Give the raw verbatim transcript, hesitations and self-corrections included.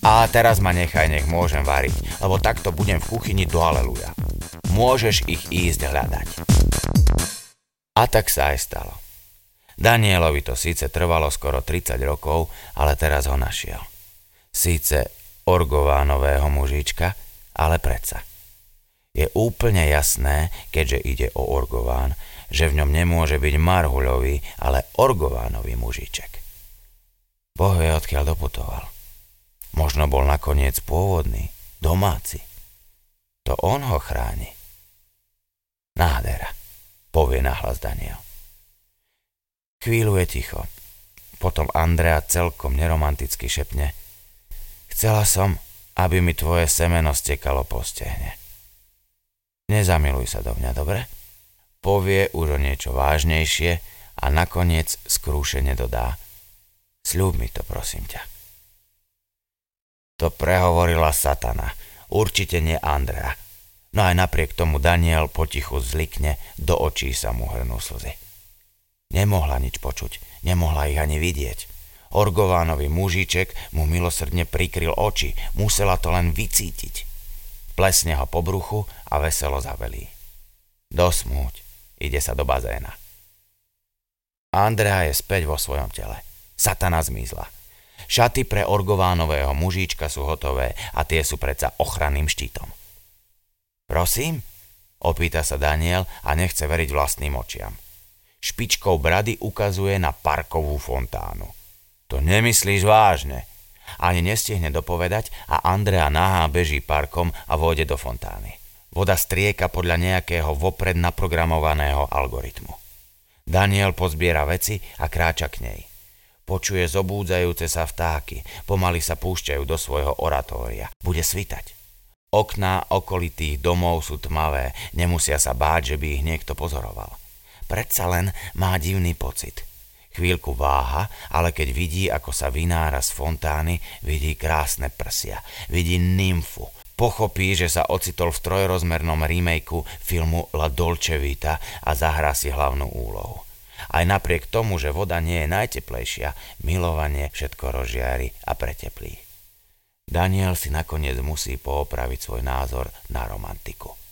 A teraz ma nechaj, nech môžem variť, lebo takto budem v kuchyni do aleluja. Môžeš ich ísť hľadať. A tak sa aj stalo. Danielovi to síce trvalo skoro tridsať rokov, ale teraz ho našiel. Síce orgovánového mužička, ale predsa. Je úplne jasné, keďže ide o orgován, že v ňom nemôže byť marhuľový, ale orgovánový mužiček. Boh vie, odkiaľ doputoval. Možno bol nakoniec pôvodný, domáci. To on ho chráni. Nádhera, povie nahlas Daniel. Chvíľu je ticho. Potom Andrea celkom neromanticky šepne: Chcela som, aby mi tvoje semeno stekalo po stehne. Nezamiluj sa do mňa, dobre? Povie už o niečo vážnejšie a nakoniec skrúšene dodá: Sľub mi to, prosím ťa. To prehovorila satana, určite nie Andrea. No aj napriek tomu Daniel potichu zlikne, do očí sa mu hrnú slzy. Nemohla nič počuť, nemohla ich ani vidieť. Orgovánový mužiček mu milosrdne prikryl oči, musela to len vycítiť. Plesne ho po bruchu a veselo zavelí: Dosmúť, ide sa do bazéna. Andrea je späť vo svojom tele. Satana zmizla. Šaty pre orgovánového mužička sú hotové a tie sú predsa ochranným štítom. Prosím? Opýta sa Daniel a nechce veriť vlastným očiam. Špičkou brady ukazuje na parkovú fontánu. To nemyslíš vážne? Ani nestihne dopovedať a Andrea nahá beží parkom a vôjde do fontány. Voda strieka podľa nejakého vopred naprogramovaného algoritmu. Daniel pozbiera veci a kráča k nej. Počuje zobúdzajúce sa vtáky, pomaly sa púšťajú do svojho oratória. Bude svitať. Okná okolitých domov sú tmavé, nemusia sa báť, že by ich niekto pozoroval. Predsa len má divný pocit. Chvíľku váha, ale keď vidí, ako sa vynára z fontány, vidí krásne prsia, vidí nymfu. Pochopí, že sa ocitol v trojrozmernom remakeu filmu La Dolce Vita a zahrá si hlavnú úlohu. Aj napriek tomu, že voda nie je najteplejšia, milovanie všetko rozžiari a preteplí. Daniel si nakoniec musí poopraviť svoj názor na romantiku.